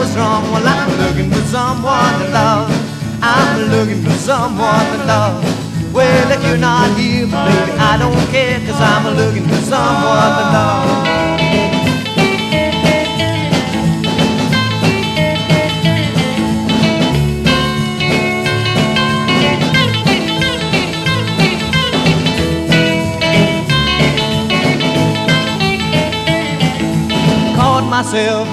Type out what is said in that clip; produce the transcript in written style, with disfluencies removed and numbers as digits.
was wrong. Well, I'm looking for someone to love. I'm looking for someone to love. Well, if you're not here, baby, I don't care, 'cause I'm looking for someone to love. Myself